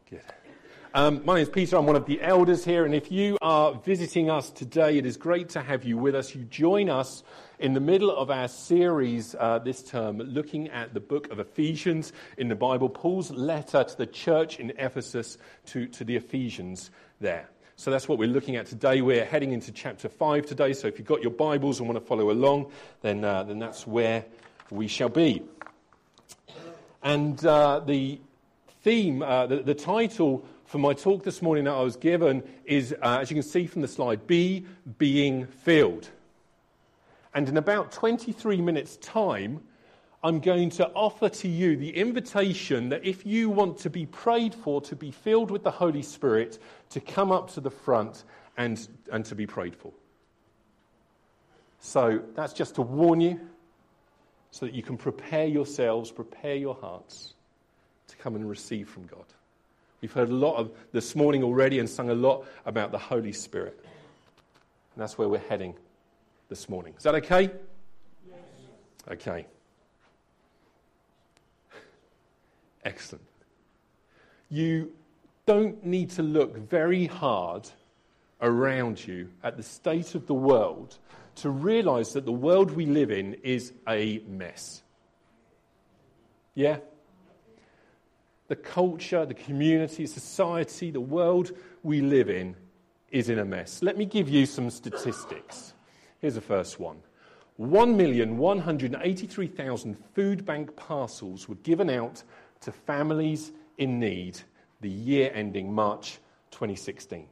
Good. My name is Peter. I'm one of the elders here, and if you are visiting us today, it is great to have you with us. You join us in the middle of our series this term, looking at the book of Ephesians in the Bible, Paul's letter to the church in Ephesus, to the Ephesians there. So that's what we're looking at today. We're heading into chapter 5 today, so if you've got your Bibles and want to follow along, then that's where we shall be. And the theme, the title for my talk this morning that I was given is, as you can see from the slide, Being Filled. And in about 23 minutes' time, I'm going to offer to you the invitation that if you want to be prayed for, to be filled with the Holy Spirit, to come up to the front and to be prayed for. So that's just to warn you, so that you can prepare yourselves, prepare your hearts to come and receive from God. We've heard a lot of this morning already and sung a lot about the Holy Spirit. And that's where we're heading this morning. Is that okay? Yes. Okay. Excellent. You don't need to look very hard around you at the state of the world to realize that the world we live in is a mess. Yeah? The culture, the community, society, the world we live in is in a mess. Let me give you some statistics. Here's the first one. 1,183,000 food bank parcels were given out to families in need the year ending March 2016.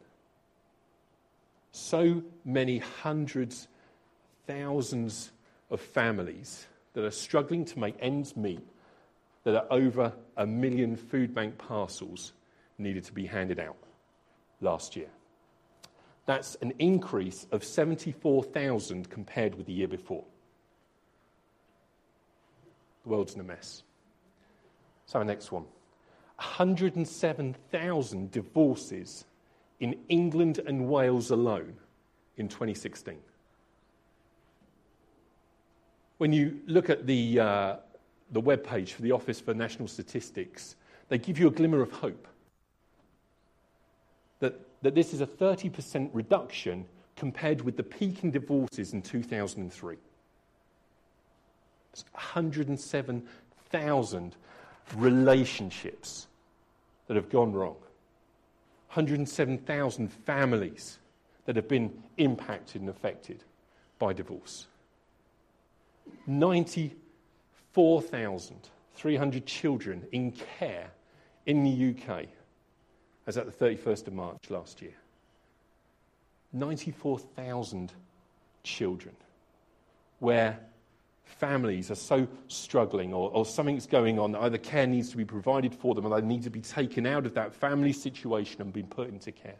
So many hundreds, thousands of families that are struggling to make ends meet, that are over 1 million food bank parcels needed to be handed out last year. That's an increase of 74,000 compared with the year before. The world's in a mess. So our next one. 107,000 divorces in England and Wales alone in 2016. When you look at the webpage for the Office for National Statistics, they give you a glimmer of hope that this is a 30% reduction compared with the peak in divorces in 2003. It's 107,000 relationships that have gone wrong. 107,000 families that have been impacted and affected by divorce. 94,300 children in care in the UK as at the 31st of March last year. 94,000 children where families are so struggling or something's going on that either care needs to be provided for them or they need to be taken out of that family situation and been put into care.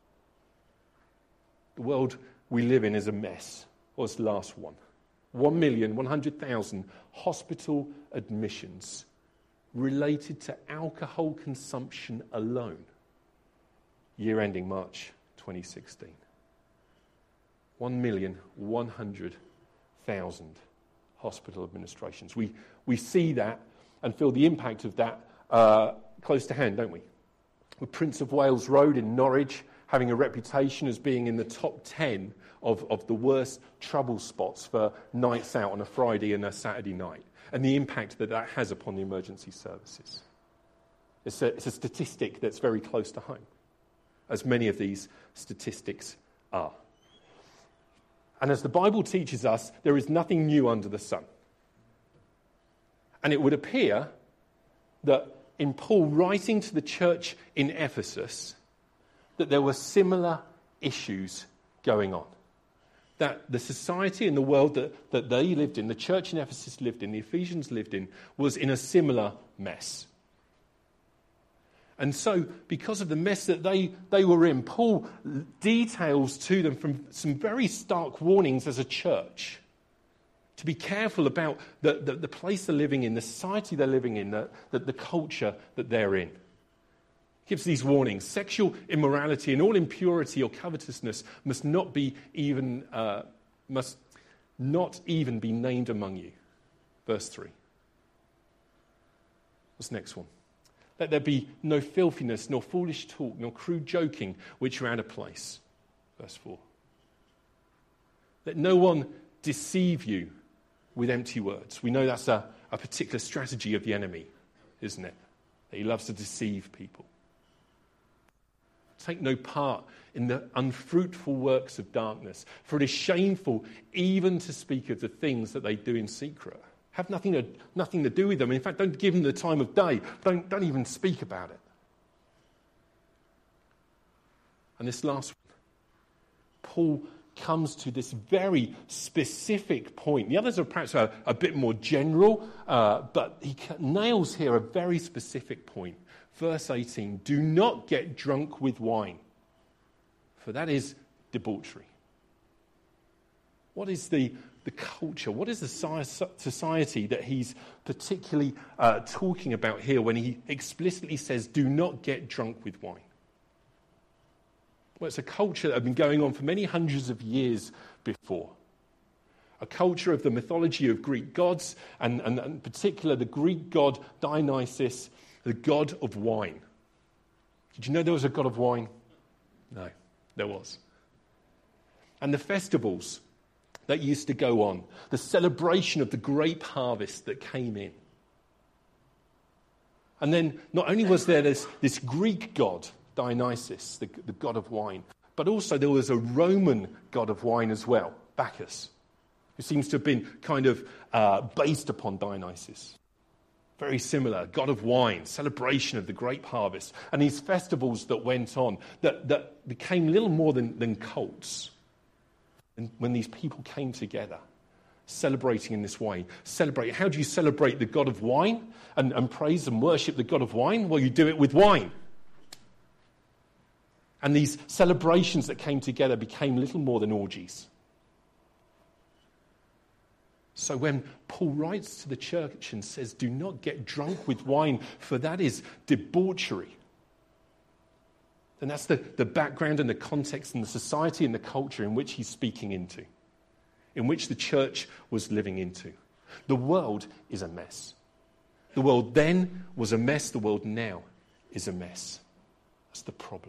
The world we live in is a mess. What's the last one? 1,100,000 hospital admissions related to alcohol consumption alone, year ending March 2016. 1,100,000 hospital administrations. We see that and feel the impact of that close to hand, don't we? With Prince of Wales Road in Norwich having a reputation as being in the top 10 of the worst trouble spots for nights out on a Friday and a Saturday night, and the impact that that has upon the emergency services. It's a statistic that's very close to home, as many of these statistics are. And as the Bible teaches us, there is nothing new under the sun. And it would appear that in Paul writing to the church in Ephesus, that there were similar issues going on. That the society and the world that they lived in, the church in Ephesus lived in, the Ephesians lived in, was in a similar mess. And so, because of the mess that they were in, Paul details to them from some very stark warnings as a church to be careful about the place they're living in, the society they're living in, the culture that they're in. Gives these warnings. Sexual immorality and all impurity or covetousness must not even be named among you. Verse 3. What's the next one? Let there be no filthiness, nor foolish talk, nor crude joking, which are out of place. Verse 4. Let no one deceive you with empty words. We know that's a particular strategy of the enemy, isn't it? That he loves to deceive people. Take no part in the unfruitful works of darkness, for it is shameful even to speak of the things that they do in secret. Have nothing to do with them. In fact, don't give them the time of day. Don't even speak about it. And this last one, Paul comes to this very specific point. The others are perhaps a bit more general, but he nails here a very specific point. Verse 18, do not get drunk with wine, for that is debauchery. What is the culture? What is the society that he's particularly talking about here when he explicitly says, do not get drunk with wine? Well, it's a culture that had been going on for many hundreds of years before. A culture of the mythology of Greek gods, and in particular the Greek god Dionysus, the god of wine. Did you know there was a god of wine? No, there was. And the festivals that used to go on, the celebration of the grape harvest that came in. And then not only was there this Greek god, Dionysus, the god of wine, but also there was a Roman god of wine as well, Bacchus, who seems to have been kind of based upon Dionysus. Very similar, god of wine, celebration of the grape harvest, and these festivals that went on that became little more than cults. And when these people came together, celebrating in this way, how do you celebrate the god of wine and praise and worship the god of wine? Well, you do it with wine. And these celebrations that came together became little more than orgies. So when Paul writes to the church and says, do not get drunk with wine, for that is debauchery, then that's the background and the context and the society and the culture in which he's speaking into, in which the church was living into. The world is a mess. The world then was a mess. The world now is a mess. That's the problem.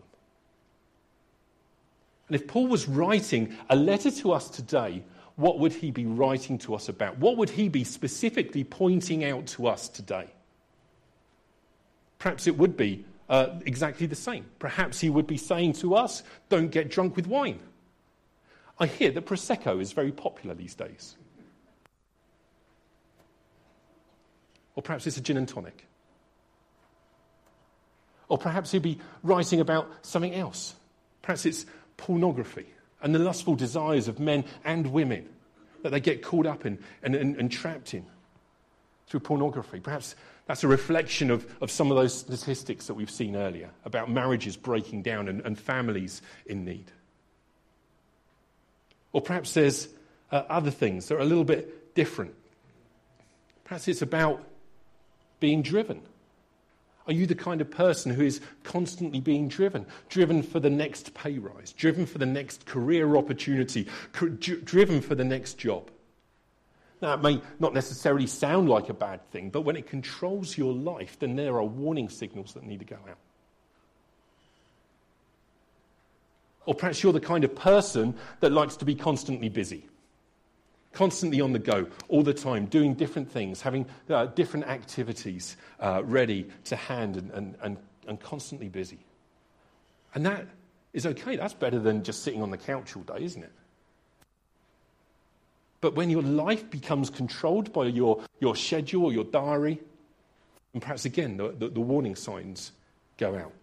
And if Paul was writing a letter to us today, what would he be writing to us about? What would he be specifically pointing out to us today? Perhaps it would be exactly the same. Perhaps he would be saying to us, don't get drunk with wine. I hear that Prosecco is very popular these days. Or perhaps it's a gin and tonic. Or perhaps he'd be writing about something else. Perhaps it's pornography and the lustful desires of men and women that they get caught up in and trapped in through pornography. Perhaps that's a reflection of some of those statistics that we've seen earlier about marriages breaking down and families in need. Or perhaps there's other things that are a little bit different. Perhaps it's about being driven. Are you the kind of person who is constantly being driven? Driven for the next pay rise, driven for the next career opportunity, driven for the next job? Now, it may not necessarily sound like a bad thing, but when it controls your life, then there are warning signals that need to go out. Or perhaps you're the kind of person that likes to be constantly busy. Constantly on the go, all the time, doing different things, having different activities ready to hand and constantly busy. And that is okay. That's better than just sitting on the couch all day, isn't it? But when your life becomes controlled by your schedule or your diary, and perhaps again the warning signs go out.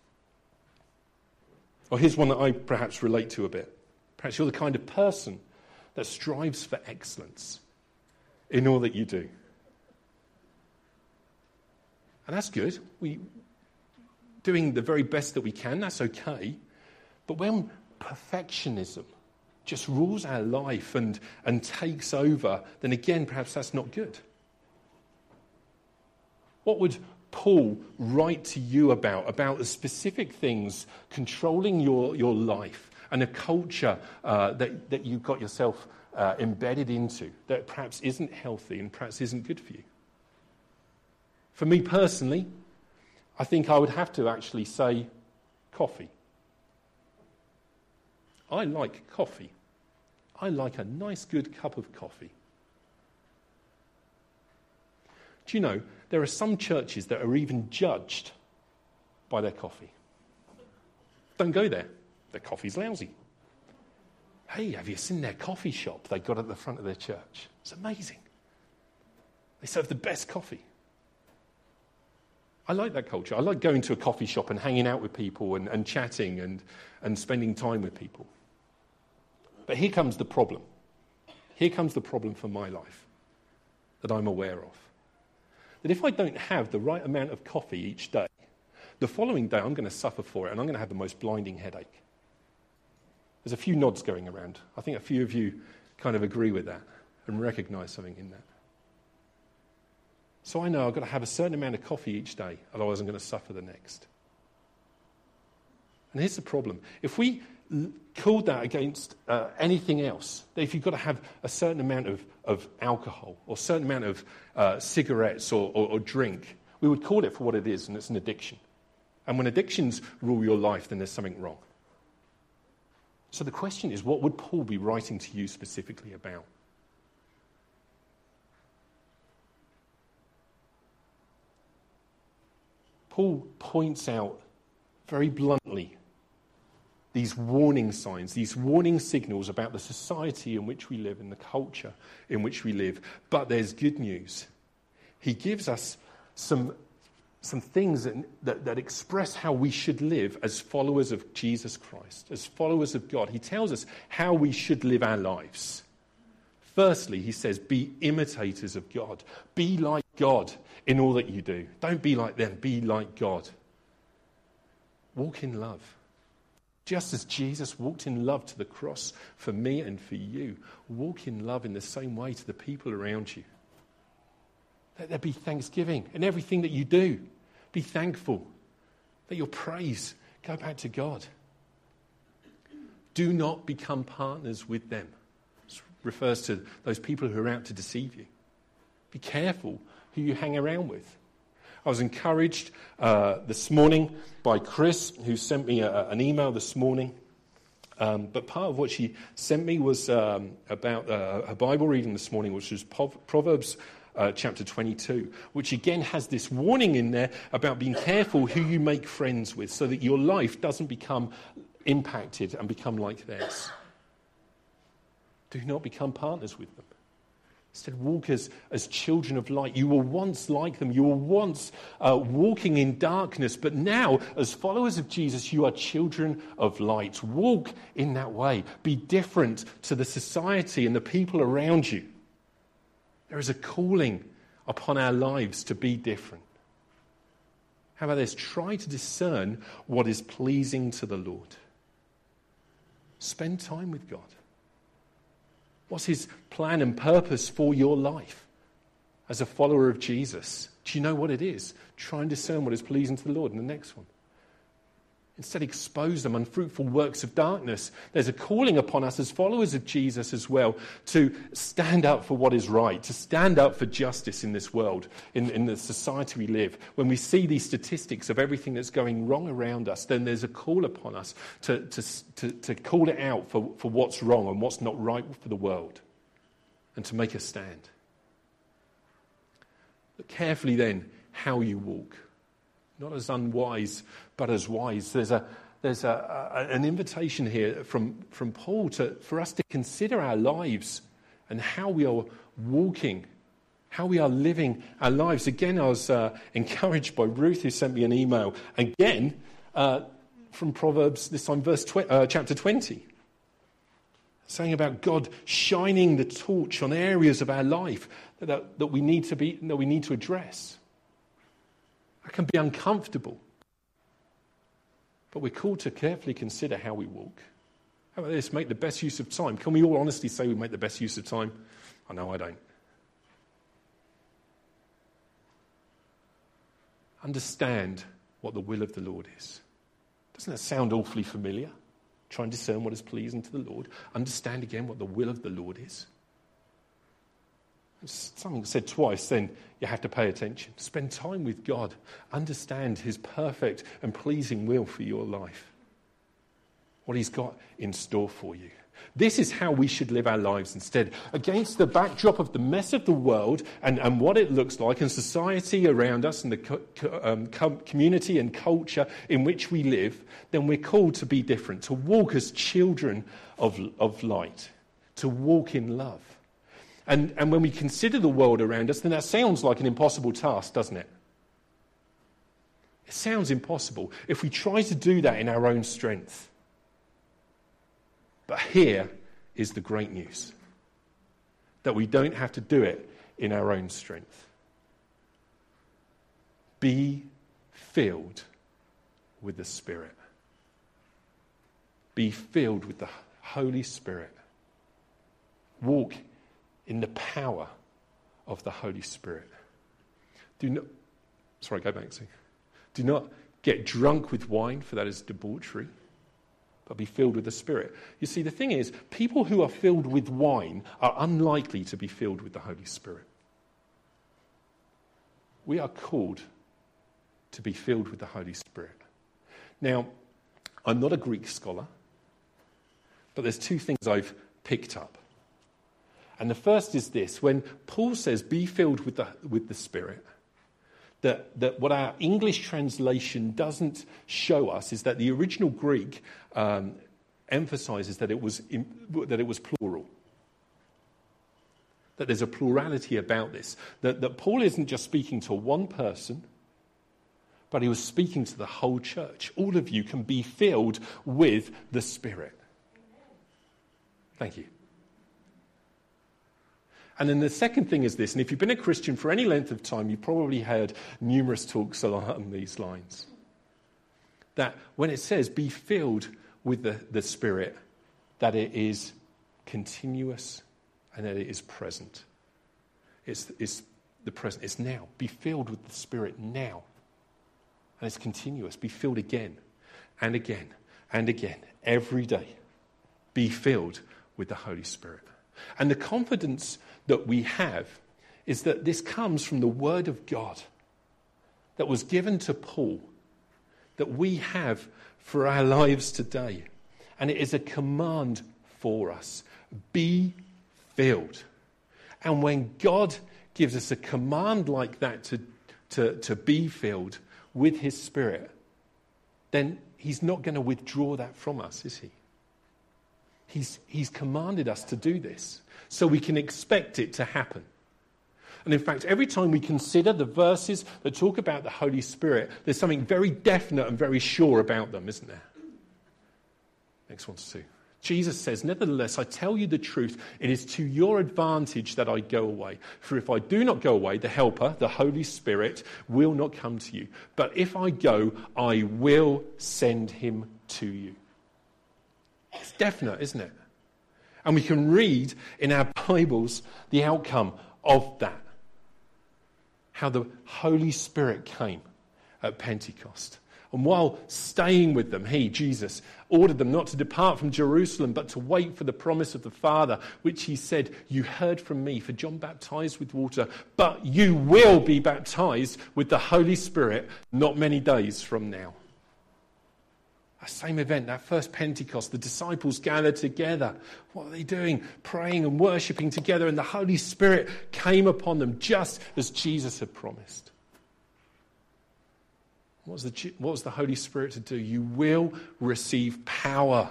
Or here's one that I perhaps relate to a bit. Perhaps you're the kind of person that strives for excellence in all that you do. And that's good. We doing the very best that we can, that's okay. But when perfectionism just rules our life and takes over, then again, perhaps that's not good. What would Paul write to you about the specific things controlling your life and a culture that you've got yourself embedded into that perhaps isn't healthy and perhaps isn't good for you? For me personally, I think I would have to actually say coffee. I like coffee. I like a nice, good cup of coffee. Do you know, there are some churches that are even judged by their coffee. Don't go there. Their coffee's lousy. Hey, have you seen their coffee shop they got at the front of their church? It's amazing. They serve the best coffee. I like that culture. I like going to a coffee shop and hanging out with people and chatting and spending time with people. But here comes the problem. Here comes the problem for my life that I'm aware of. That if I don't have the right amount of coffee each day, the following day I'm going to suffer for it and I'm going to have the most blinding headache. There's a few nods going around. I think a few of you kind of agree with that and recognise something in that. So I know I've got to have a certain amount of coffee each day, otherwise I'm going to suffer the next. And here's the problem. If we called that against anything else, that if you've got to have a certain amount of alcohol or a certain amount of cigarettes or drink, we would call it for what it is, and it's an addiction. And when addictions rule your life, then there's something wrong. So the question is, what would Paul be writing to you specifically about? Paul points out very bluntly these warning signs, these warning signals about the society in which we live and the culture in which we live. But there's good news. He gives us some things that express how we should live as followers of Jesus Christ, as followers of God. He tells us how we should live our lives. Firstly, he says, be imitators of God. Be like God in all that you do. Don't be like them, be like God. Walk in love. Just as Jesus walked in love to the cross for me and for you, walk in love in the same way to the people around you. Let there be thanksgiving in everything that you do. Be thankful. Let your praise go back to God. Do not become partners with them. This refers to those people who are out to deceive you. Be careful who you hang around with. I was encouraged this morning by Chris, who sent me an email this morning. But part of what she sent me was about her Bible reading this morning, which was Proverbs chapter 22, which again has this warning in there about being careful who you make friends with so that your life doesn't become impacted and become like theirs. Do not become partners with them. Instead, walk as children of light. You were once like them. You were once walking in darkness. But now, as followers of Jesus, you are children of light. Walk in that way. Be different to the society and the people around you. There is a calling upon our lives to be different. How about this? Try to discern what is pleasing to the Lord. Spend time with God. What's his plan and purpose for your life as a follower of Jesus? Do you know what it is? Try and discern what is pleasing to the Lord in the next one. Instead, expose them unfruitful works of darkness. There's a calling upon us as followers of Jesus as well to stand up for what is right, to stand up for justice in this world, in the society we live. When we see these statistics of everything that's going wrong around us, then there's a call upon us to call it out for what's wrong and what's not right for the world, and to make a stand. Look carefully then how you walk. Not as unwise, but as wise. There's an invitation here from Paul for us to consider our lives and how we are walking, how we are living our lives. Again, I was encouraged by Ruth, who sent me an email. Again, from Proverbs, this time chapter 20. Saying about God shining the torch on areas of our life that we need to address. That can be uncomfortable. But we're called to carefully consider how we walk. How about this? Make the best use of time. Can we all honestly say we make the best use of time? I know I don't. Understand what the will of the Lord is. Doesn't that sound awfully familiar? Try and discern what is pleasing to the Lord. Understand again what the will of the Lord is. something said twice, then you have to pay attention. Spend time with God. Understand his perfect and pleasing will for your life. What he's got in store for you. This is how we should live our lives instead. Against the backdrop of the mess of the world and what it looks like and society around us and the community and culture in which we live, then we're called to be different, to walk as children of light, to walk in love. And when we consider the world around us, then that sounds like an impossible task, doesn't it? It sounds impossible if we try to do that in our own strength. But here is the great news, that we don't have to do it in our own strength. Be filled with the Spirit. Be filled with the Holy Spirit. Walk in the power of the Holy Spirit. Do not get drunk with wine, for that is debauchery, but be filled with the Spirit. You see, the thing is, people who are filled with wine are unlikely to be filled with the Holy Spirit. We are called to be filled with the Holy Spirit. Now, I'm not a Greek scholar, but there's two things I've picked up. And the first is this: when Paul says, be filled with the Spirit, that what our English translation doesn't show us is that the original Greek emphasizes that it was plural. That there's a plurality about this. That Paul isn't just speaking to one person, but he was speaking to the whole church. All of you can be filled with the Spirit. Thank you. And then the second thing is this, and if you've been a Christian for any length of time, you've probably heard numerous talks along these lines. That when it says be filled with the Spirit, that it is continuous and that it is present. It's the present. It's now. Be filled with the Spirit now. And it's continuous. Be filled again and again and again every day. Be filled with the Holy Spirit. And the confidence that we have is that this comes from the Word of God that was given to Paul, that we have for our lives today. And it is a command for us. Be filled. And when God gives us a command like that to be filled with his Spirit, then he's not going to withdraw that from us, is he? He's commanded us to do this, so we can expect it to happen. And in fact, every time we consider the verses that talk about the Holy Spirit, there's something very definite and very sure about them, isn't there? Next one's 2. Jesus says, nevertheless, I tell you the truth, it is to your advantage that I go away. For if I do not go away, the Helper, the Holy Spirit, will not come to you. But if I go, I will send him to you. It's definite, isn't it? And we can read in our Bibles the outcome of that. How the Holy Spirit came at Pentecost. And while staying with them, he, Jesus, ordered them not to depart from Jerusalem, but to wait for the promise of the Father, which he said, you heard from me, for John baptized with water, but you will be baptized with the Holy Spirit not many days from now. That same event, that first Pentecost, the disciples gathered together. What are they doing? Praying and worshipping together, and the Holy Spirit came upon them just as Jesus had promised. What was the Holy Spirit to do? You will receive power.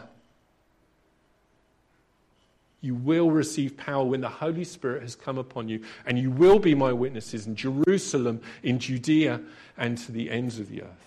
You will receive power when the Holy Spirit has come upon you, and you will be my witnesses in Jerusalem, in Judea, and to the ends of the earth.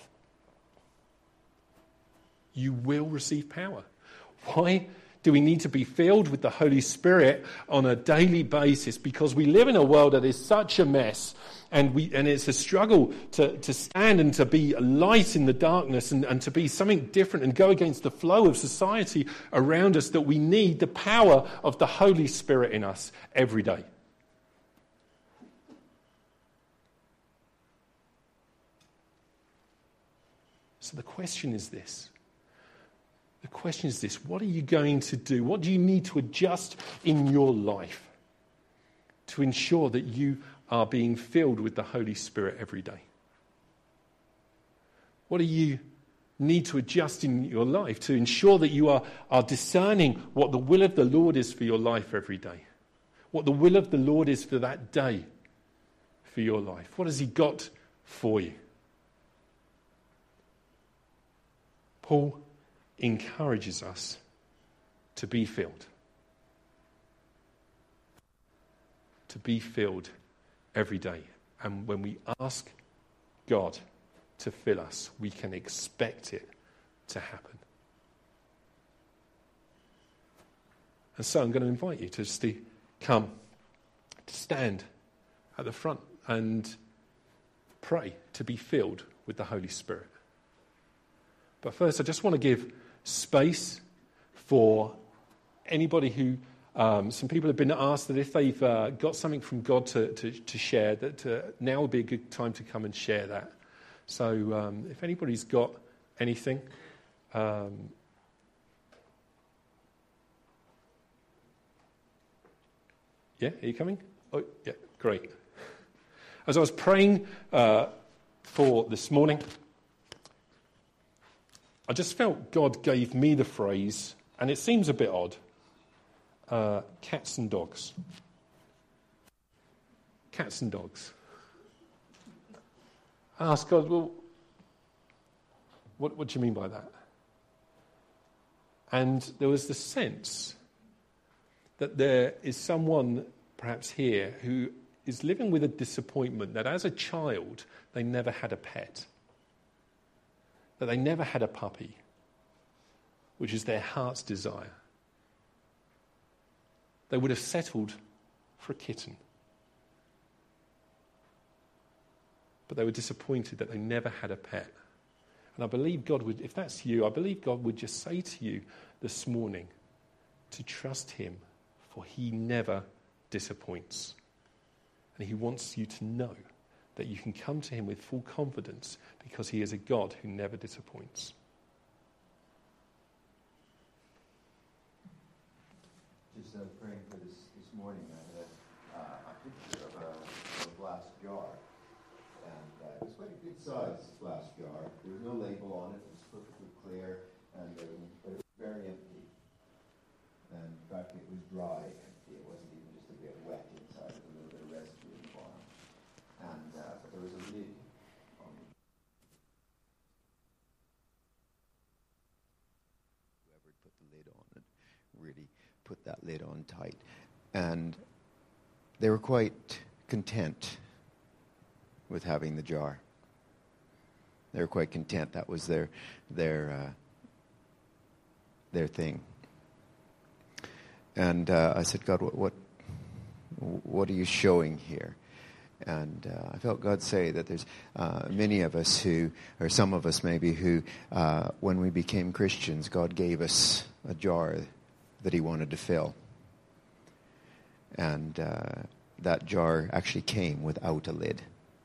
You will receive power. Why do we need to be filled with the Holy Spirit on a daily basis? Because we live in a world that is such a mess, and it's a struggle to stand and to be a light in the darkness and to be something different and go against the flow of society around us, that we need the power of the Holy Spirit in us every day. So the question is this. The question is this: what are you going to do? What do you need to adjust in your life to ensure that you are being filled with the Holy Spirit every day? What do you need to adjust in your life to ensure that you are discerning what the will of the Lord is for your life every day? What the will of the Lord is for that day for your life? What has he got for you? Paul encourages us to be filled. To be filled every day. And when we ask God to fill us, we can expect it to happen. And so I'm going to invite you to come, to stand at the front and pray to be filled with the Holy Spirit. But first, I just want to give space for anybody who, some people have been asked that if they've got something from God to share, that now would be a good time to come and share that. So if anybody's got anything, yeah, are you coming? Oh, yeah, great. As I was praying for this morning, I just felt God gave me the phrase, and it seems a bit odd, cats and dogs. Cats and dogs. I asked God, well, what do you mean by that? And there was the sense that there is someone perhaps here who is living with a disappointment that as a child they never had a pet, that they never had a puppy, which is their heart's desire. They would have settled for a kitten. But they were disappointed that they never had a pet. And I believe God would, if that's you, I believe God would just say to you this morning to trust him, for he never disappoints. And he wants you to know that you can come to him with full confidence because he is a God who never disappoints. Just praying for this morning, I had a picture of a glass jar. And it was quite a good size glass jar. There was no label on it. It was perfectly clear, but it was very empty. And in fact, it was dry empty. It wasn't even just a bit wet inside with a little bit of residue in the bottom. And but there was a lid on it. Whoever put the lid on it really put that lid on tight. And they were quite content with having the jar. They were quite content. That was their thing. And I said, God, what are you showing here? And I felt God say that there's many of us who, or some of us maybe, who, when we became Christians, God gave us a jar that he wanted to fill. And that jar actually came without a lid.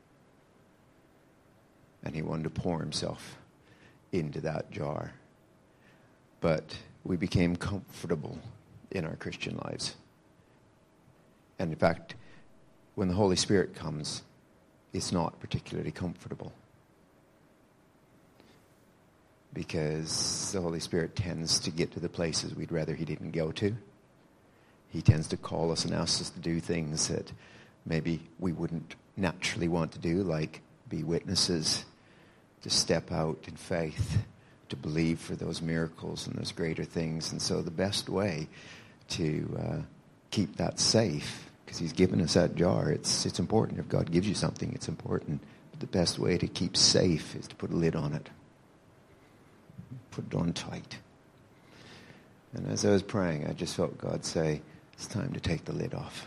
And he wanted to pour himself into that jar. But we became comfortable in our Christian lives. And in fact, when the Holy Spirit comes, it's not particularly comfortable. Because the Holy Spirit tends to get to the places we'd rather he didn't go to. He tends to call us and ask us to do things that maybe we wouldn't naturally want to do, like be witnesses, to step out in faith, to believe for those miracles and those greater things. And so the best way to keep that safe, because he's given us that jar, it's important. If God gives you something, it's important. But the best way to keep safe is to put a lid on it. Put it on tight. And as I was praying, I just felt God say, it's time to take the lid off.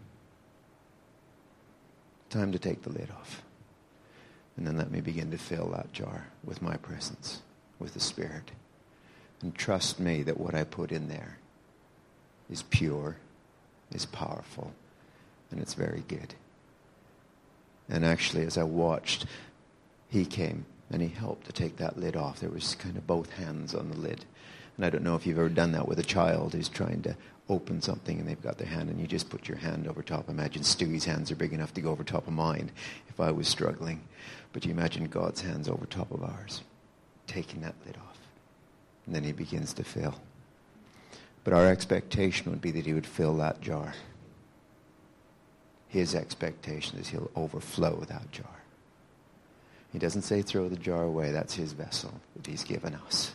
Time to take the lid off. And then let me begin to fill that jar with my presence, with the Spirit. And trust me that what I put in there is pure, is powerful, and it's very good. And actually, as I watched, he came and he helped to take that lid off. There was kind of both hands on the lid. And I don't know if you've ever done that with a child who's trying to open something and they've got their hand and you just put your hand over top. Imagine Stewie's hands are big enough to go over top of mine if I was struggling. But you imagine God's hands over top of ours, taking that lid off. And then he begins to fill. But our expectation would be that he would fill that jar. His expectation is he'll overflow that jar. He doesn't say throw the jar away. That's his vessel that he's given us.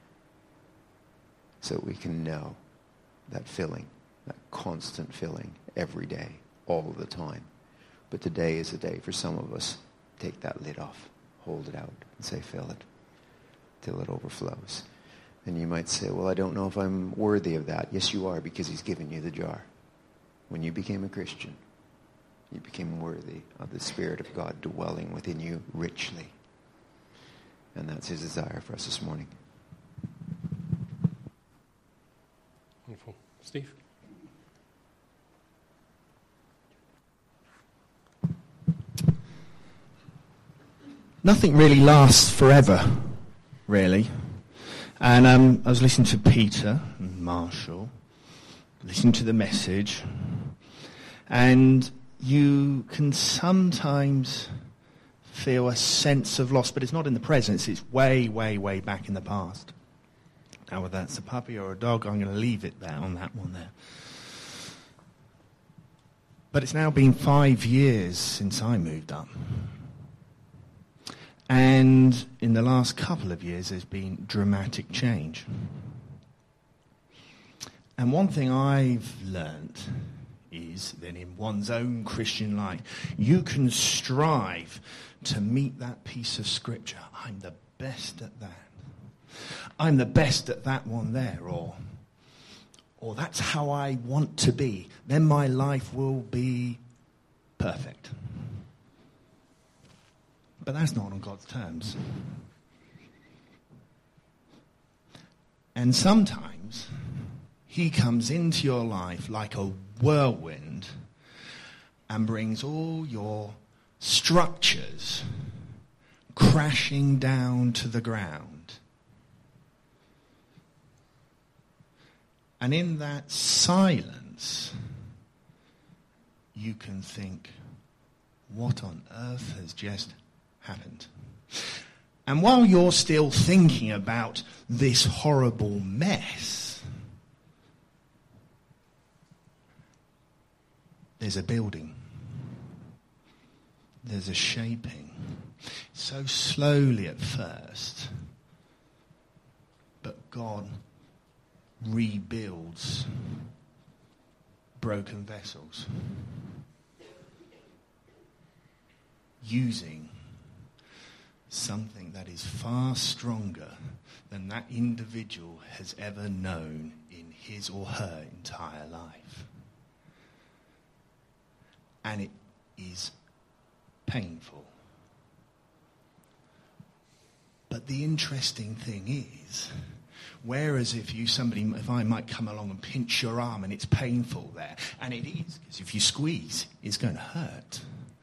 So we can know that filling, that constant filling every day, all the time. But today is a day for some of us. Take that lid off, hold it out, and say fill it till it overflows. And you might say, well, I don't know if I'm worthy of that. Yes, you are, because he's given you the jar. When you became a Christian, you became worthy of the Spirit of God dwelling within you richly. And that's his desire for us this morning. Wonderful. Steve? Nothing really lasts forever, really. And I was listening to Peter and Marshall, listening to the message, and you can sometimes feel a sense of loss, but it's not in the present, it's way, way, way back in the past. Now, whether that's a puppy or a dog, I'm going to leave it there on that one there. But it's now been 5 years since I moved up. And in the last couple of years, there's been dramatic change. And one thing I've learned is that in one's own Christian life, you can strive to meet that piece of scripture. I'm the best at that. I'm the best at that one there. Or that's how I want to be. Then my life will be perfect. But that's not on God's terms. And sometimes he comes into your life like a whirlwind and brings all your structures crashing down to the ground. And in that silence, you can think, what on earth has just happened? And while you're still thinking about this horrible mess, there's a building. There's a shaping. So slowly at first, but God rebuilds broken vessels using something that is far stronger than that individual has ever known in his or her entire life. And it is painful. But the interesting thing is, whereas if I might come along and pinch your arm and it's painful there, and it is, because if you squeeze, it's going to hurt.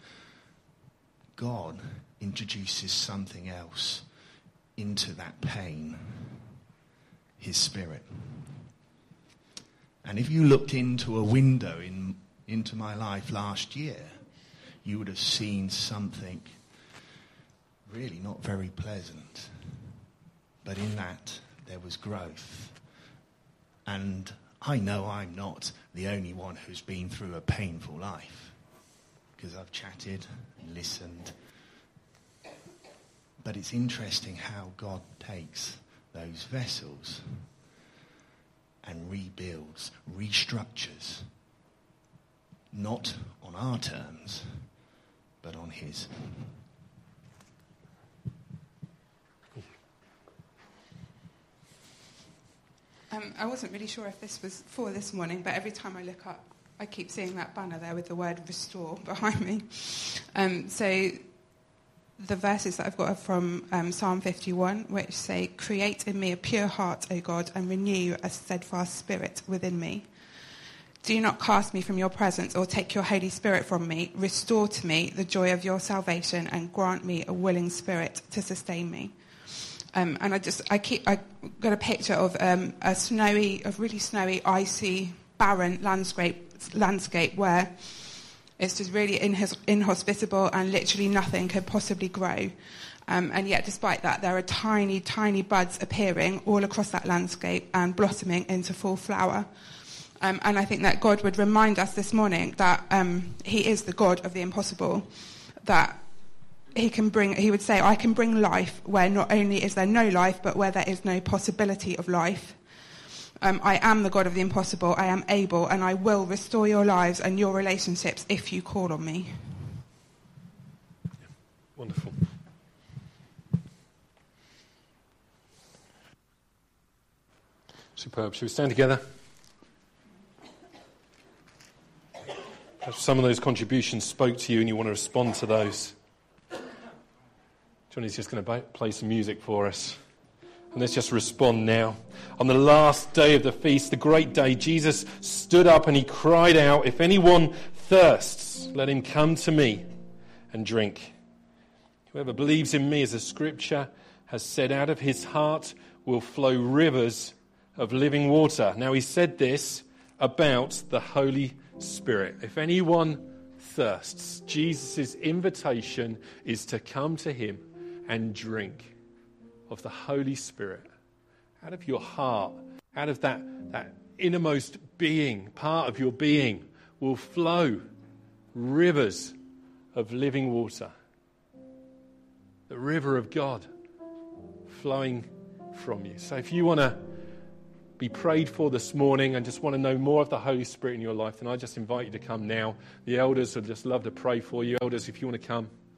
God introduces something else into that pain, his Spirit. And if you looked into a window into my life last year, you would have seen something really not very pleasant. But in that, there was growth. And I know I'm not the only one who's been through a painful life, because I've chatted and listened. But it's interesting how God takes those vessels and rebuilds, restructures, not on our terms, but on his. I wasn't really sure if this was for this morning, but every time I look up, I keep seeing that banner there with the word restore behind me. So the verses that I've got are from Psalm 51, which say, "Create in me a pure heart, O God, and renew a steadfast spirit within me. Do not cast me from your presence or take your Holy Spirit from me. Restore to me the joy of your salvation and grant me a willing spirit to sustain me." And I got a picture of a really snowy, icy, barren landscape where it's just really inhospitable and literally nothing could possibly grow. And yet, despite that, there are tiny, tiny buds appearing all across that landscape and blossoming into full flower. And I think that God would remind us this morning that he is the God of the impossible, that he would say, I can bring life where not only is there no life, but where there is no possibility of life. I am the God of the impossible, I am able, and I will restore your lives and your relationships if you call on me. Wonderful. Superb. Shall we stand together? If some of those contributions spoke to you and you want to respond to those, Johnny's just going to play some music for us. And let's just respond now. On the last day of the feast, the great day, Jesus stood up and he cried out, if anyone thirsts, let him come to me and drink. Whoever believes in me, as the scripture has said, out of his heart will flow rivers of living water. Now he said this about the Holy Spirit. If anyone thirsts, Jesus' invitation is to come to him and drink of the Holy Spirit. Out of your heart, out of that innermost being, part of your being, will flow rivers of living water. The river of God flowing from you. So if you want to be prayed for this morning and just want to know more of the Holy Spirit in your life, then I just invite you to come now. The elders would just love to pray for you. Elders, if you want to come.